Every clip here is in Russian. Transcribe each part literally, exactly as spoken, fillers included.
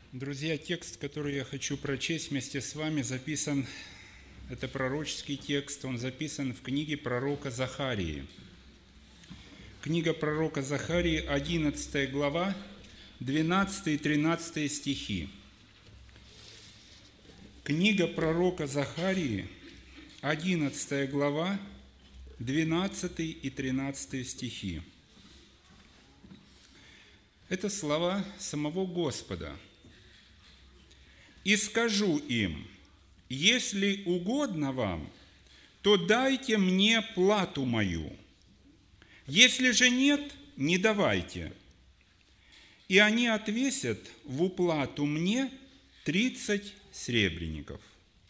Друзья, текст, который я хочу прочесть вместе с вами, записан, это пророческий текст, он записан в книге пророка Захарии. Книга пророка Захарии, одиннадцатая глава, двенадцатый и тринадцатый стихи. Книга пророка Захарии, одиннадцатая глава, двенадцатый и тринадцатый стихи. Это слова самого Господа. «И скажу им, если угодно вам, то дайте мне плату мою, если же нет, не давайте. И они отвесят в уплату мне тридцать сребреников».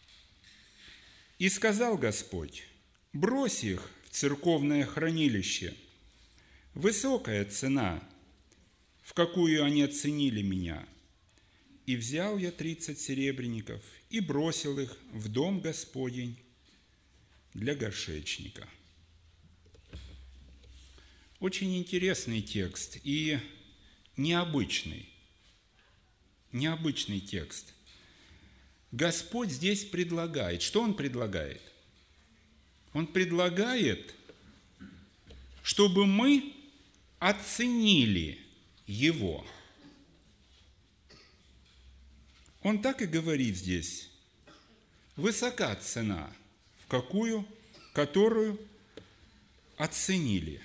И сказал Господь: брось их в церковное хранилище. Высокая цена, в какую они оценили меня. И взял я тридцать серебряников и бросил их в дом Господень для горшечника. Очень интересный текст и необычный. Необычный текст. Господь здесь предлагает. Что Он предлагает? Он предлагает, чтобы мы оценили Его. Он так и говорит здесь: высока цена, в какую, которую оценили.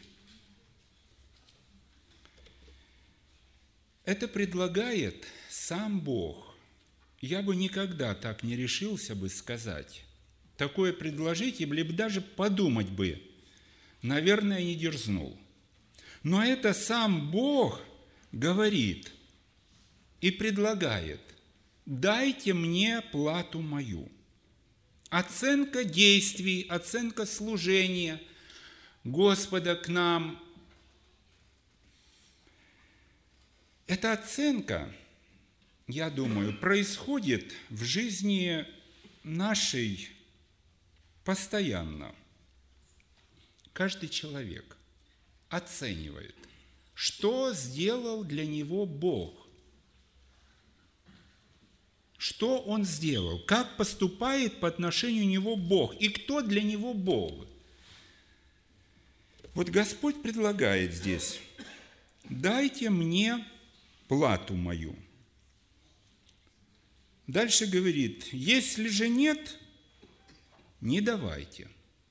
Это предлагает сам Бог. Я бы никогда так не решился бы сказать. Такое предложить, или даже подумать бы, наверное, не дерзнул. Но это сам Бог говорит и предлагает: дайте мне плату мою. Оценка действий, оценка служения Господа к нам. Эта оценка, я думаю, происходит в жизни нашей постоянно. Каждый человек оценивает, что сделал для него Бог. Что он сделал? Как поступает по отношению к него Бог? И кто для него Бог? Вот Господь предлагает здесь: дайте мне плату мою. Дальше говорит: если же нет, не давайте.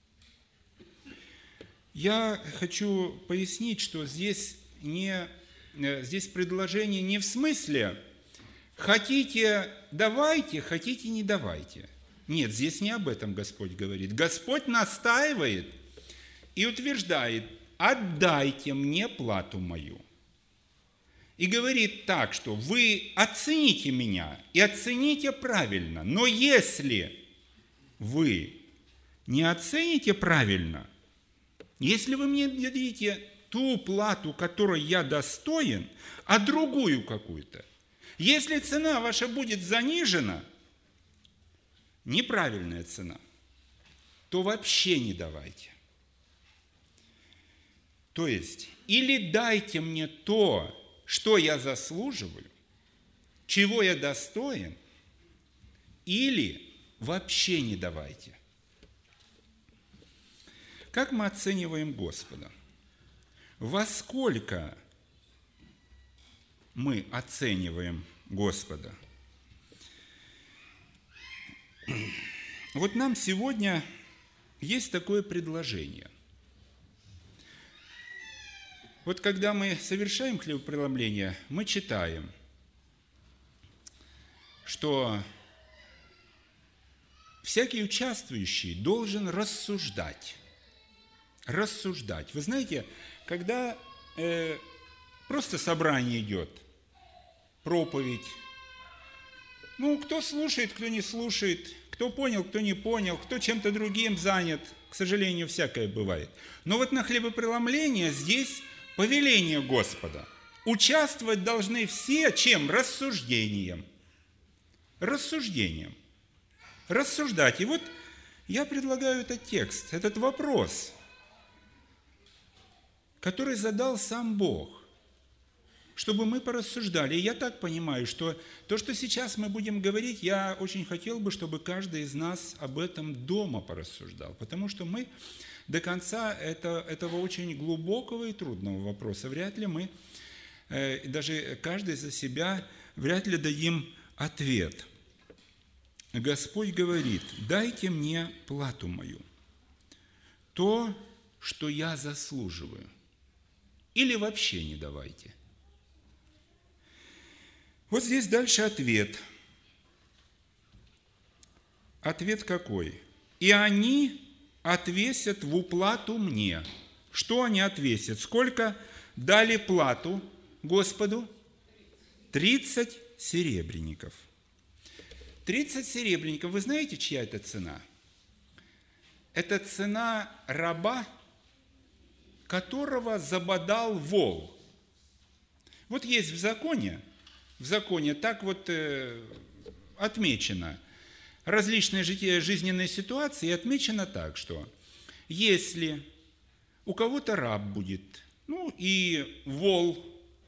Я хочу пояснить, что здесь, не, здесь предложение не в смысле хотите – давайте, хотите – не давайте. Нет, здесь не об этом Господь говорит. Господь настаивает и утверждает: отдайте мне плату мою. И говорит так, что вы оцените меня и оцените правильно. Но если вы не оцените правильно, если вы мне дадите ту плату, которой я достоин, а другую какую-то, если цена ваша будет занижена, неправильная цена, то вообще не давайте. То есть, или дайте мне то, что я заслуживаю, чего я достоин, или вообще не давайте. Как мы оцениваем Господа? Во сколько мы оцениваем Господа? Вот нам сегодня есть такое предложение. Вот когда мы совершаем хлебопреломление, мы читаем, что всякий участвующий должен рассуждать. Рассуждать. Вы знаете, когда э, просто собрание идет, проповедь, ну, кто слушает, кто не слушает, кто понял, кто не понял, кто чем-то другим занят, к сожалению, всякое бывает. Но вот на хлебопреломление здесь повеление Господа. Участвовать должны все чем? Рассуждением. Рассуждением. Рассуждать. И вот я предлагаю этот текст, этот вопрос, который задал сам Бог. чтобы мы порассуждали. И я так понимаю, что то, что сейчас мы будем говорить, я очень хотел бы, чтобы каждый из нас об этом дома порассуждал, потому что мы до конца это, этого очень глубокого и трудного вопроса вряд ли мы, э, даже каждый за себя, вряд ли дадим ответ. Господь говорит: дайте мне плату мою, то, что я заслуживаю, или вообще не давайте. Вот здесь дальше ответ. Ответ какой? И они отвесят в уплату мне. Что они отвесят? Сколько дали плату Господу? тридцать серебряников. тридцать серебряников. Вы знаете, чья это цена? Это цена раба, которого забодал вол. Вот есть в законе, в законе так вот э, отмечено различные жизненные ситуации, и отмечено так, что если у кого-то раб будет, ну и вол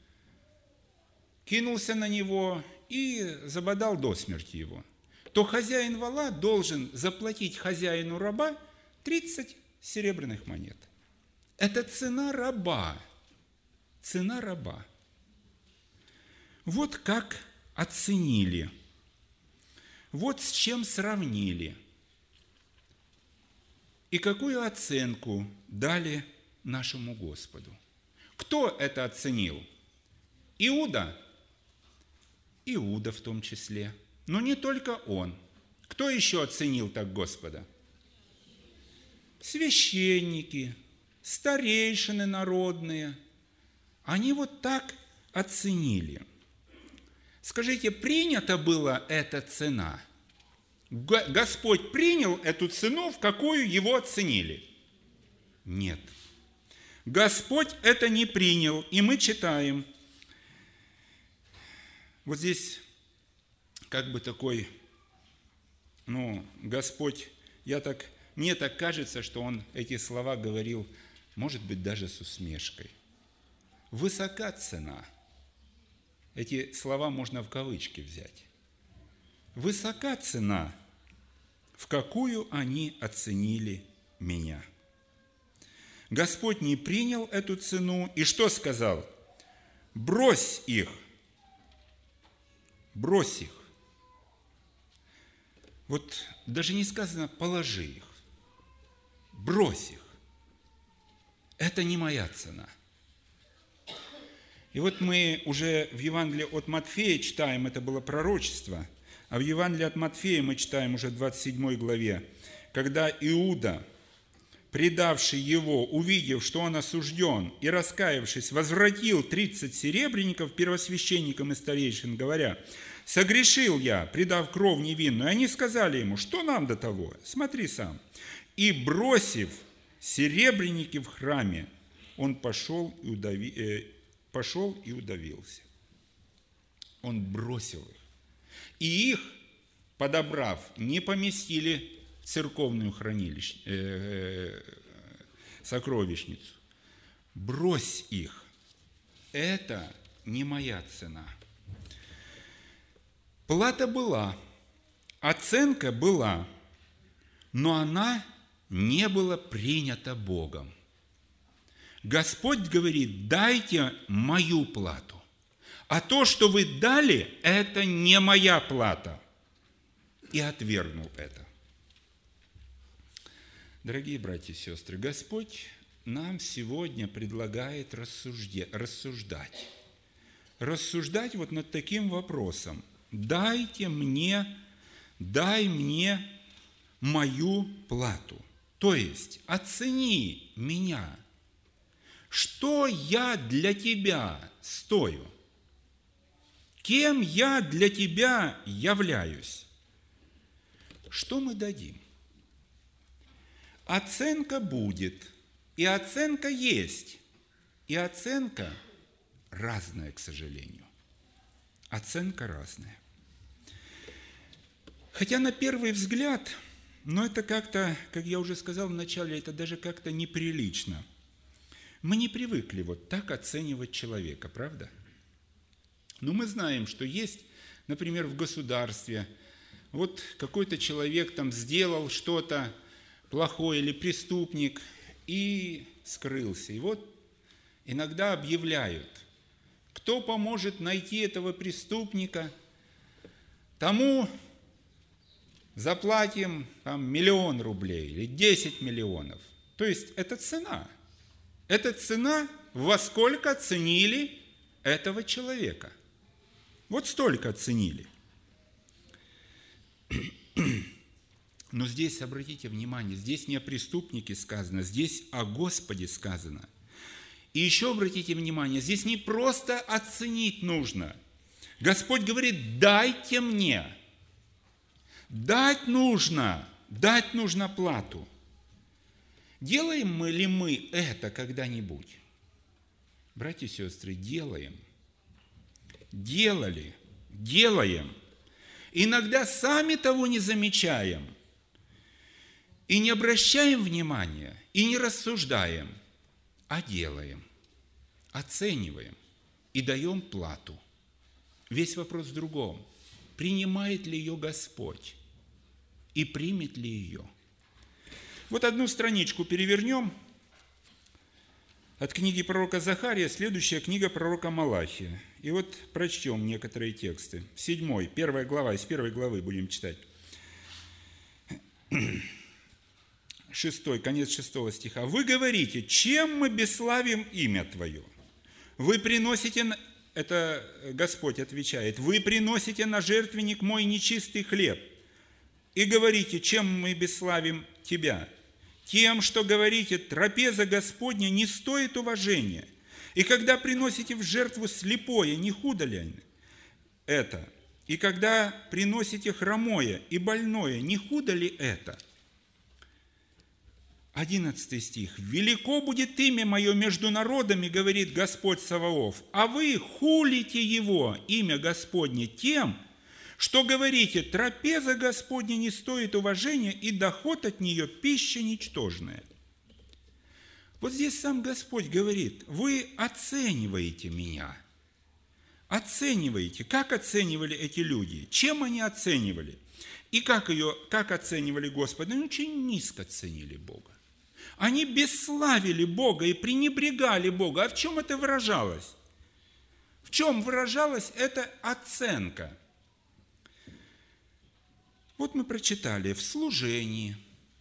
кинулся на него и забодал до смерти его, то хозяин вола должен заплатить хозяину раба тридцать серебряных монет. Это цена раба. Цена раба. Вот как оценили. Вот с чем сравнили. И какую оценку дали нашему Господу. Кто это оценил? Иуда? Иуда в том числе. Но не только он. Кто еще оценил так Господа? Священники, старейшины народные. Они вот так оценили. Скажите, принята была эта цена? Господь принял эту цену, в какую его оценили? Нет. Господь это не принял. И мы читаем. Вот здесь как бы такой, ну, Господь, я так, мне так кажется, что Он эти слова говорил, может быть, даже с усмешкой. Высока цена. Эти слова можно в кавычки взять. Высока цена, в какую они оценили меня. Господь не принял эту цену и что сказал? Брось их. Брось их. Вот даже не сказано положи их. Брось их. Это не моя цена. И вот мы уже в Евангелии от Матфея читаем, это было пророчество, а в Евангелии от Матфея мы читаем уже в двадцать седьмой главе, когда Иуда, предавший его, увидев, что он осужден, и раскаявшись, возвратил тридцать серебряников первосвященникам и старейшин, говоря: «Согрешил я, предав кровь невинную». И они сказали ему: «Что нам до того? Смотри сам». И, бросив серебряники в храме, он пошел и, удави, э, пошел и удавился. Он бросил их. И их, подобрав, не поместили в церковную хранилищ, э, сокровищницу. Брось их. Это не моя цена. Плата была, оценка была, но она не была принята Богом. Господь говорит: дайте мою плату. А то, что вы дали, это не моя плата. И отвергнул это. Дорогие братья и сестры, Господь нам сегодня предлагает рассуждать. Рассуждать вот над таким вопросом. Дайте мне, дай мне мою плату. То есть оцени меня. Что я для тебя стою? Кем я для тебя являюсь? Что мы дадим? Оценка будет, и оценка есть, и оценка разная, к сожалению. Оценка разная. Хотя на первый взгляд, но это как-то, как я уже сказал вначале, это даже как-то неприлично. Мы не привыкли вот так оценивать человека, правда? Но мы знаем, что есть, например, в государстве, вот какой-то человек там сделал что-то плохое или преступник и скрылся. И вот иногда объявляют, кто поможет найти этого преступника, тому заплатим там, миллион рублей или десять миллионов. То есть это цена. Это цена, во сколько оценили этого человека. Вот столько оценили. Но здесь, обратите внимание, здесь не о преступнике сказано, здесь о Господе сказано. И еще обратите внимание, здесь не просто оценить нужно. Господь говорит, дайте мне. Дать нужно, дать нужно плату. Делаем мы ли мы это когда-нибудь? Братья и сестры, делаем. Делали, делаем. Иногда сами того не замечаем. И не обращаем внимания, и не рассуждаем, а делаем, оцениваем и даем плату. Весь вопрос в другом. Принимает ли ее Господь? И примет ли ее? Вот одну страничку перевернем от книги пророка Захария, следующая книга пророка Малахия. И вот прочтем некоторые тексты. Седьмой, первая глава, из первой главы будем читать. Шестой, конец шестого стиха. «Вы говорите, чем мы бесславим имя Твое? Вы приносите, это Господь отвечает, вы приносите на жертвенник мой нечистый хлеб и говорите, чем мы бесславим Тебя? Тем, что говорите, трапеза Господня не стоит уважения. И когда приносите в жертву слепое, не худо ли это? И когда приносите хромое и больное, не худо ли это?» Одиннадцатый стих. «Велико будет имя мое между народами, говорит Господь Саваоф, а вы хулите его, имя Господне, тем, что говорите, трапеза Господня не стоит уважения, и доход от нее пища ничтожная». Вот здесь сам Господь говорит, вы оцениваете меня. Оцениваете. Как оценивали эти люди? Чем они оценивали? И как, ее, как оценивали Господа? Они очень низко ценили Бога. Они бесславили Бога и пренебрегали Бога. А в чем это выражалось? В чем выражалась эта оценка? Вот мы прочитали в служении,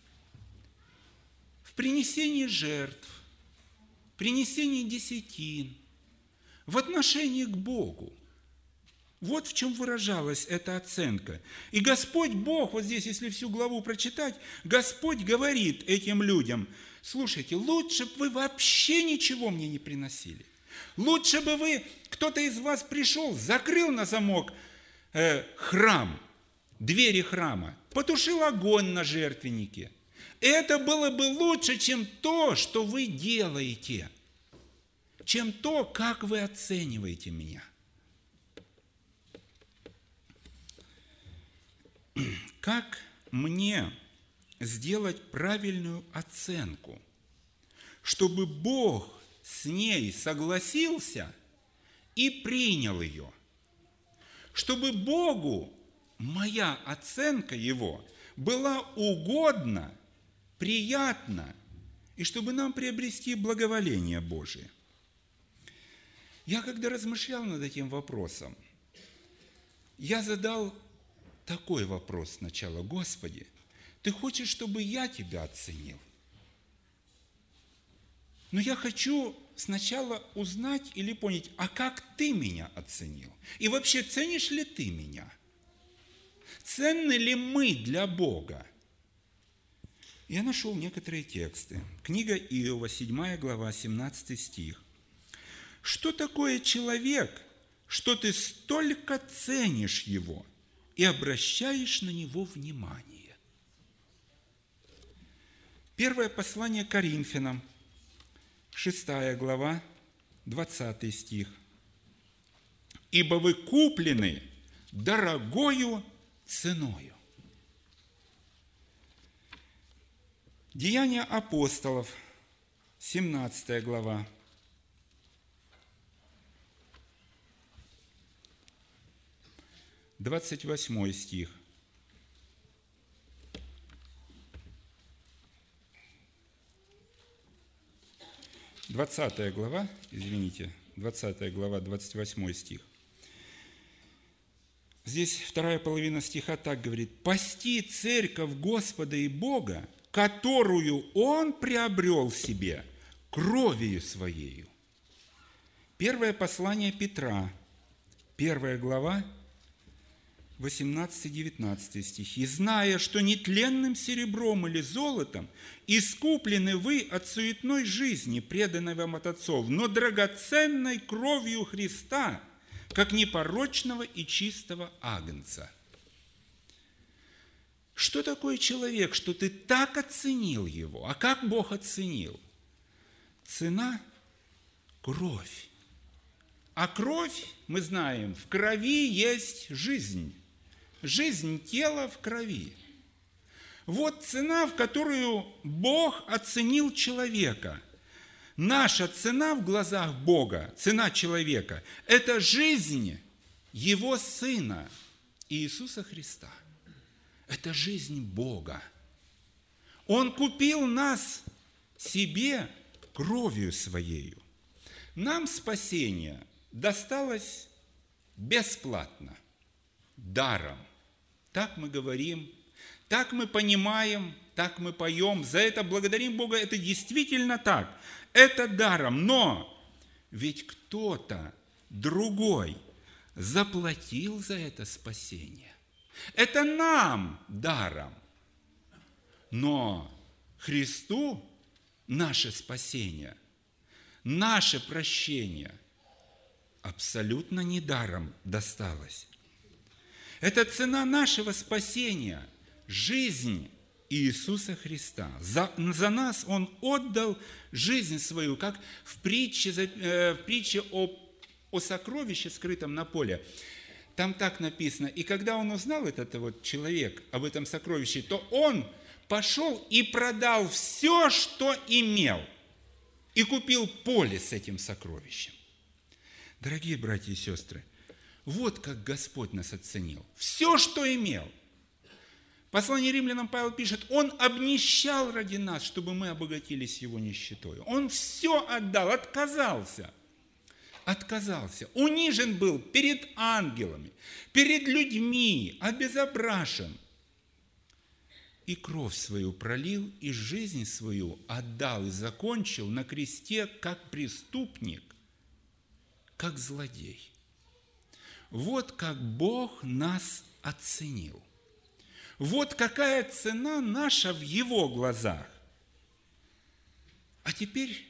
в принесении жертв, в принесении десятин, в отношении к Богу. Вот в чем выражалась эта оценка. И Господь Бог, вот здесь, если всю главу прочитать, Господь говорит этим людям, слушайте, лучше бы вы вообще ничего мне не приносили. Лучше бы вы, кто-то из вас пришел, закрыл на замок э, храм, двери храма, потушил огонь на жертвеннике. Это было бы лучше, чем то, что вы делаете, чем то, как вы оцениваете меня. Как мне сделать правильную оценку, чтобы Бог с ней согласился и принял ее? Чтобы Богу моя оценка Его была угодна, приятна, и чтобы нам приобрести благоволение Божие. Я, когда размышлял над этим вопросом, я задал такой вопрос сначала: Господи, Ты хочешь, чтобы я Тебя оценил? Но я хочу сначала узнать или понять, а как Ты меня оценил? И вообще, ценишь ли Ты меня? Ценны ли мы для Бога? Я нашел некоторые тексты. Книга Иова, седьмая глава, семнадцатый стих. «Что такое человек, что ты столько ценишь его и обращаешь на него внимание?» Первое послание Коринфянам, шестая глава, двадцатый стих. «Ибо вы куплены дорогою ценою». Деяния апостолов, семнадцатая глава. двадцать восьмой стих. двадцатая глава, извините, двадцатая глава, двадцать восьмой стих. Здесь вторая половина стиха так говорит: «Пасти церковь Господа и Бога, которую Он приобрел себе кровью Своею». Первое послание Петра, первая глава, восемнадцатый-девятнадцатый стихи. «И зная, что нетленным серебром или золотом искуплены вы от суетной жизни, преданной вам от отцов, но драгоценной кровью Христа, как непорочного и чистого агнца». Что такое человек, что ты так оценил его? А как Бог оценил? Цена – кровь. А кровь, мы знаем, в крови есть жизнь. Жизнь тела в крови. Вот цена, в которую Бог оценил человека. Наша цена в глазах Бога, цена человека – это жизнь Его Сына Иисуса Христа. Это жизнь Бога. Он купил нас себе кровью Своею. Нам спасение досталось бесплатно, даром. Так мы говорим, так мы понимаем, так мы поем. За это благодарим Бога. Это действительно так. Это даром. Но ведь кто-то другой заплатил за это спасение. Это нам даром. Но Христу наше спасение, наше прощение абсолютно не даром досталось. Это цена нашего спасения, жизнь Иисуса Христа. За, за нас Он отдал жизнь свою, как в притче, э, в притче о, о сокровище, скрытом на поле. Там так написано: и когда он узнал, этот вот человек, об этом сокровище, то он пошел и продал все, что имел, и купил поле с этим сокровищем. Дорогие братья и сестры, вот как Господь нас оценил. Все, что имел. В послании римлянам Павел пишет: Он обнищал ради нас, чтобы мы обогатились Его нищетой. Он все отдал, отказался. Отказался. Унижен был перед ангелами, перед людьми, обезображен. И кровь свою пролил, и жизнь свою отдал и закончил на кресте как преступник, как злодей. Вот как Бог нас оценил. Вот какая цена наша в Его глазах. А теперь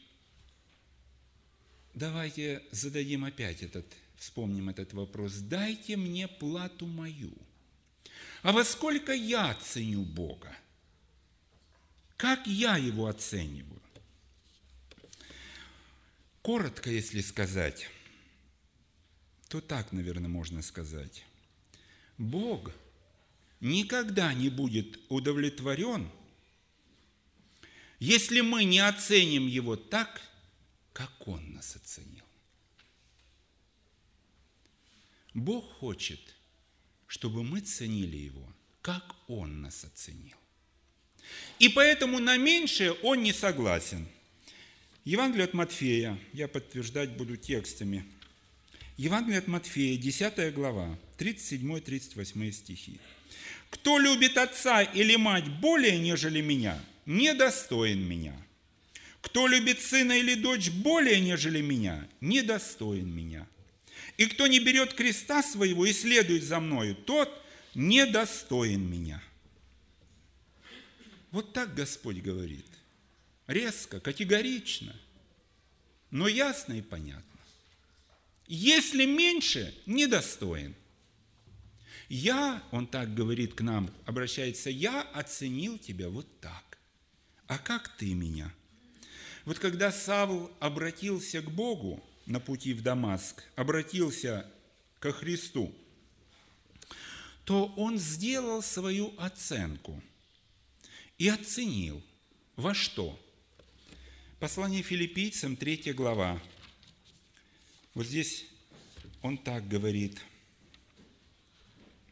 давайте зададим опять этот, вспомним этот вопрос. Дайте мне плату мою. А во сколько я ценю Бога? Как я Его оцениваю? Коротко, если сказать, то так, наверное, можно сказать. Бог никогда не будет удовлетворен, если мы не оценим Его так, как Он нас оценил. Бог хочет, чтобы мы ценили Его, как Он нас оценил. И поэтому на меньшее Он не согласен. Евангелие от Матфея, я подтверждать буду текстами. Евангелие от Матфея, десятая глава, тридцать седьмой - тридцать восьмой стихи. «Кто любит отца или мать более, нежели меня, недостоин меня. Кто любит сына или дочь более, нежели меня, недостоин меня. И кто не берет креста своего и следует за мною, тот недостоин меня». Вот так Господь говорит. Резко, категорично, но ясно и понятно. Если меньше, недостоин. Я, Он так говорит к нам, обращается, я оценил тебя вот так. А как ты меня? Вот когда Савл обратился к Богу на пути в Дамаск, обратился ко Христу, то он сделал свою оценку и оценил. Во что? Послание Филиппийцам, третья глава. Вот здесь он так говорит.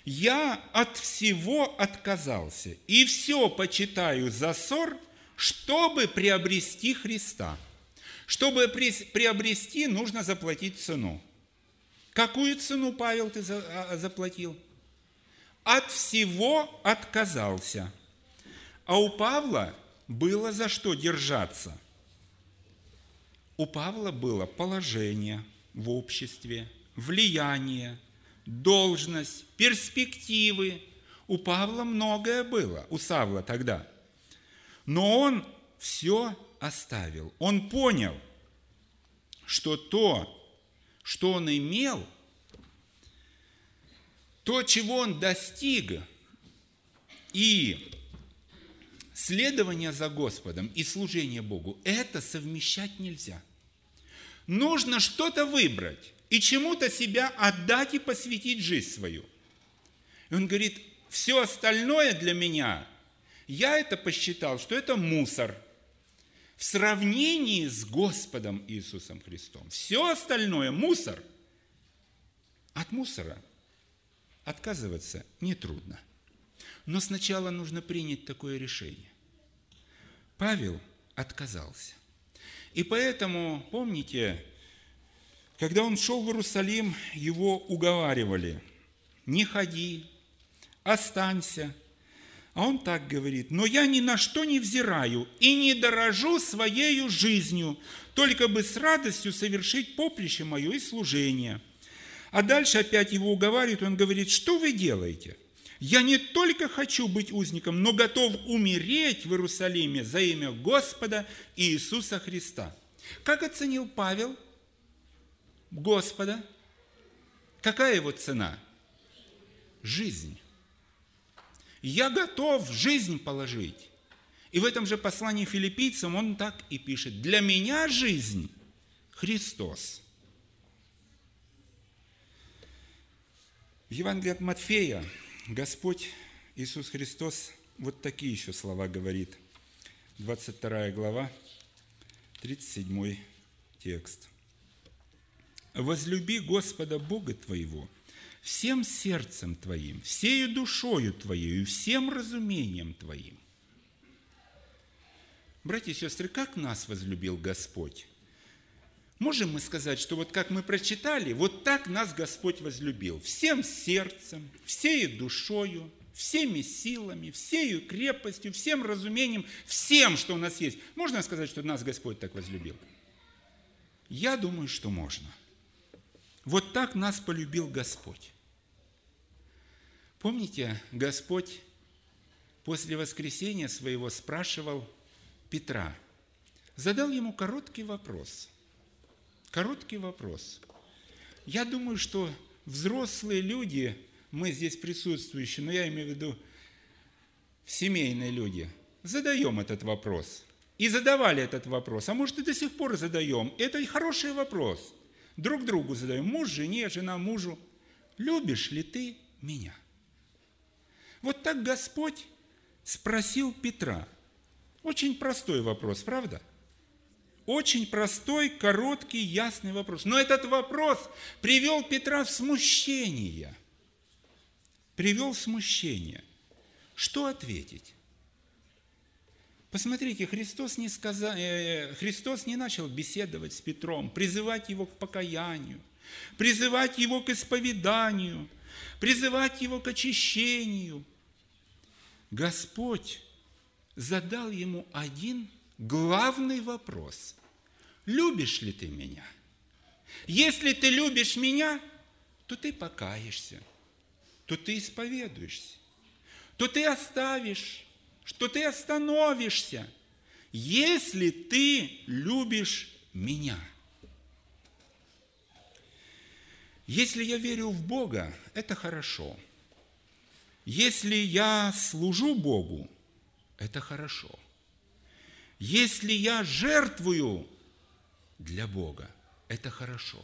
Я от всего отказался, и все почитаю за ссор, чтобы приобрести Христа. Чтобы приобрести, нужно заплатить цену. Какую цену, Павел, ты заплатил? От всего отказался. А у Павла было за что держаться. У Павла было положение в обществе, влияние, должность, перспективы. У Павла многое было, у Савла тогда. Но он все оставил. Он понял, что то, что он имел, то, чего он достиг, и следование за Господом, и служение Богу, это совмещать нельзя. Нужно что-то выбрать и чему-то себя отдать и посвятить жизнь свою. И он говорит, все остальное для меня, я это посчитал, что это мусор в сравнении с Господом Иисусом Христом. Все остальное мусор. От мусора отказываться нетрудно. Но сначала нужно принять такое решение. Павел отказался. И поэтому, помните, когда он шел в Иерусалим, его уговаривали: не ходи, останься. А он так говорит: но я ни на что не взираю и не дорожу своею жизнью, только бы с радостью совершить поприще мое и служение. А дальше опять его уговаривают, он говорит: что вы делаете? Я не только хочу быть узником, но готов умереть в Иерусалиме за имя Господа Иисуса Христа. Как оценил Павел Господа? Какая его цена? Жизнь. Я готов жизнь положить. И в этом же послании филиппийцам он так и пишет: для меня жизнь Христос. В Евангелии от Матфея Господь Иисус Христос вот такие еще слова говорит. двадцать вторая глава, тридцать седьмой текст. «Возлюби Господа Бога твоего всем сердцем твоим, всею душою твоей и всем разумением твоим». Братья и сестры, как нас возлюбил Господь? Можем мы сказать, что вот как мы прочитали, вот так нас Господь возлюбил. Всем сердцем, всею душою, всеми силами, всею крепостью, всем разумением, всем, что у нас есть. Можно сказать, что нас Господь так возлюбил? Я думаю, что можно. Вот так нас полюбил Господь. Помните, Господь после воскресения своего спрашивал Петра, задал ему короткий вопрос. Короткий вопрос. Я думаю, что взрослые люди, мы здесь присутствующие, но я имею в виду семейные люди, задаем этот вопрос. И задавали этот вопрос, а может и до сих пор задаем. Это и хороший вопрос. Друг другу задаем. Муж жене, жена мужу. Любишь ли ты меня? Вот так Господь спросил Петра. Очень простой вопрос, правда? Очень простой, короткий, ясный вопрос. Но этот вопрос привел Петра в смущение. Привел в смущение. Что ответить? Посмотрите, Христос не, сказал, э, Христос не начал беседовать с Петром, призывать его к покаянию, призывать его к исповеданию, призывать его к очищению. Господь задал ему один главный вопрос. Любишь ли ты меня? Если ты любишь меня, то ты покаешься, то ты исповедуешься, то ты оставишь, что ты остановишься, если ты любишь меня. Если я верю в Бога, это хорошо. Если я служу Богу, это хорошо. Если я жертвую для Бога, это хорошо.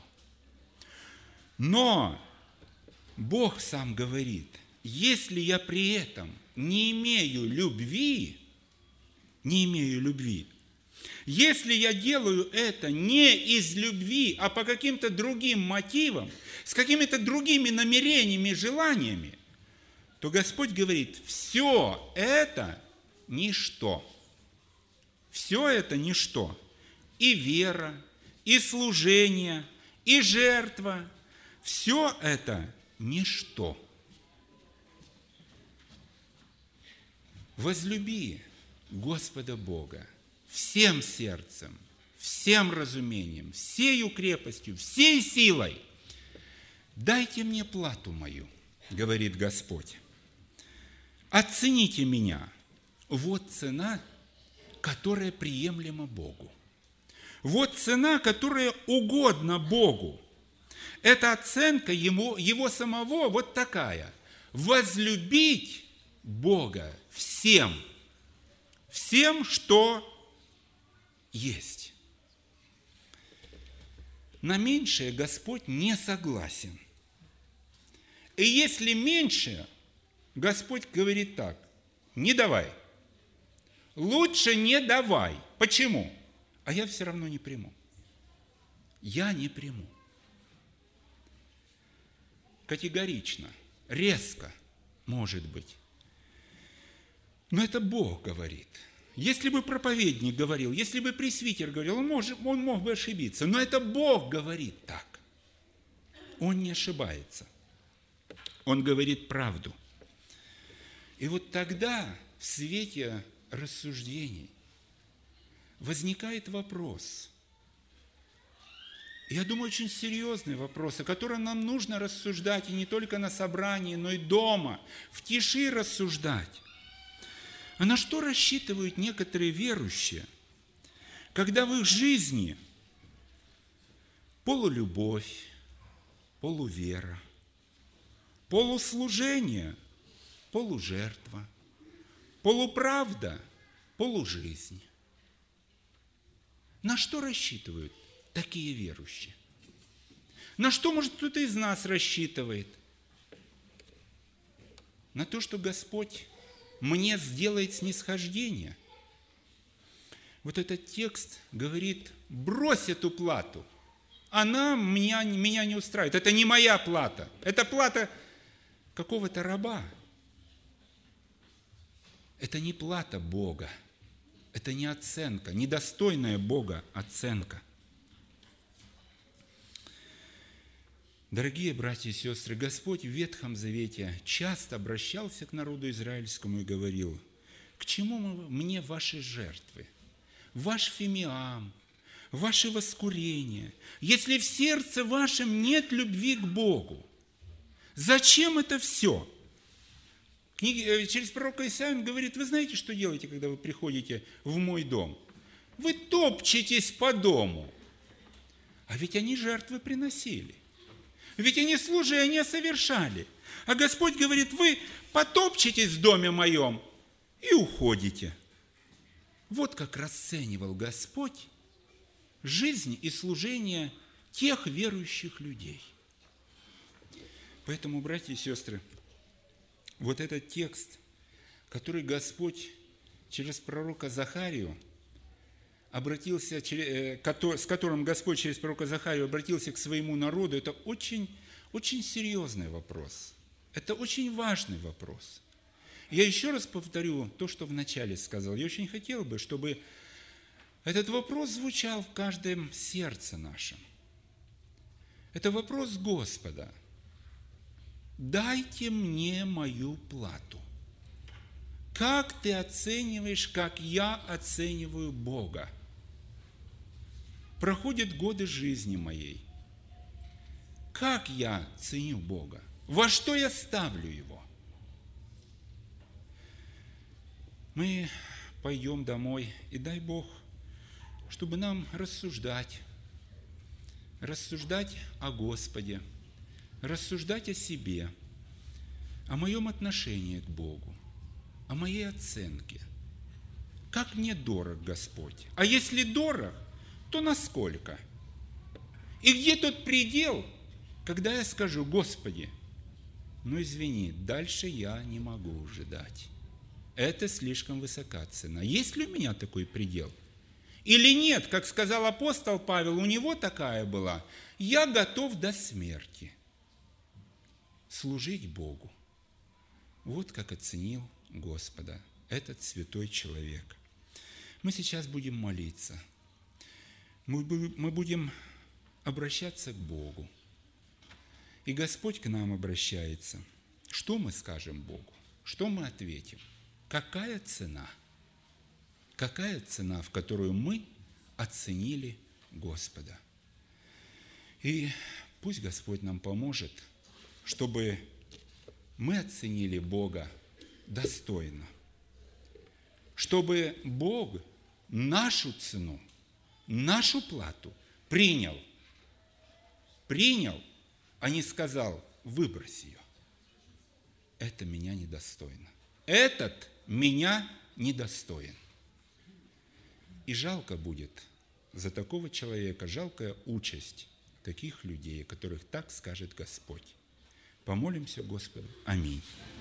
Но Бог сам говорит, если я при этом не имею любви, не имею любви, если я делаю это не из любви, а по каким-то другим мотивам, с какими-то другими намерениями, желаниями, то Господь говорит, все это ничто. Все это ничто. И вера, и служение, и жертва. Все это ничто. Возлюби Господа Бога всем сердцем, всем разумением, всею крепостью, всей силой. Дайте мне плату мою, говорит Господь. Оцените меня. Вот цена, которая приемлема Богу. Вот цена, которая угодна Богу. Эта оценка ему, его самого вот такая. Возлюбить Бога всем, всем, что есть. На меньшее Господь не согласен. И если меньше, Господь говорит так, не давай. Лучше не давай. Почему? А я все равно не приму. Я не приму. Категорично, резко, может быть. Но это Бог говорит. Если бы проповедник говорил, если бы пресвитер говорил, он, может, он мог бы ошибиться. Но это Бог говорит так. Он не ошибается. Он говорит правду. И вот тогда в свете рассуждений возникает вопрос. Я думаю, очень серьезный вопрос, о котором нам нужно рассуждать и не только на собрании, но и дома, в тиши рассуждать. А на что рассчитывают некоторые верующие, когда в их жизни полулюбовь, полувера, полуслужение, полужертва, полуправда, полужизнь? На что рассчитывают такие верующие? На что, может, кто-то из нас рассчитывает? На то, что Господь мне сделает снисхождение. Вот этот текст говорит, брось эту плату. Она меня, меня не устраивает. Это не моя плата. Это плата какого-то раба. Это не плата Бога. Это не оценка, недостойная Бога оценка. Дорогие братья и сестры, Господь в Ветхом Завете часто обращался к народу израильскому и говорил, к чему мне ваши жертвы, ваш фимиам, ваши воскурения, если в сердце вашем нет любви к Богу? Зачем это все? Через пророка Исаию он говорит, вы знаете, что делаете, когда вы приходите в мой дом? Вы топчетесь по дому. А ведь они жертвы приносили. Ведь они служения совершали. А Господь говорит, вы потопчетесь в доме моем и уходите. Вот как расценивал Господь жизнь и служение тех верующих людей. Поэтому, братья и сестры, вот этот текст, который Господь через пророка Захарию обратился, с которым Господь через пророка Захарию обратился к своему народу, это очень, очень серьезный вопрос. Это очень важный вопрос. Я еще раз повторю то, что вначале сказал. Я очень хотел бы, чтобы этот вопрос звучал в каждом сердце нашем. Это вопрос Господа. Дайте мне мою плату. Как ты оцениваешь, как я оцениваю Бога? Проходят годы жизни моей. Как я ценю Бога? Во что я ставлю Его? Мы пойдем домой, и дай Бог, чтобы нам рассуждать, рассуждать о Господе, рассуждать о себе, о моем отношении к Богу, о моей оценке. Как мне дорог Господь? А если дорог, то насколько? И где тот предел, когда я скажу, Господи, ну извини, дальше я не могу уже дать. Это слишком высока цена. Есть ли у меня такой предел? Или нет, как сказал апостол Павел, у него такая была. Я готов до смерти служить Богу. Вот как оценил Господа этот святой человек. Мы сейчас будем молиться. Мы будем обращаться к Богу. И Господь к нам обращается. Что мы скажем Богу? Что мы ответим? Какая цена? Какая цена, в которую мы оценили Господа? И пусть Господь нам поможет, чтобы мы оценили Бога достойно, чтобы Бог нашу цену, нашу плату принял, принял, а не сказал: выбрось ее. Это меня недостойно. Этот меня недостоин. И жалко будет за такого человека, жалкая участь таких людей, о которых так скажет Господь. Помолимся Господу. Аминь.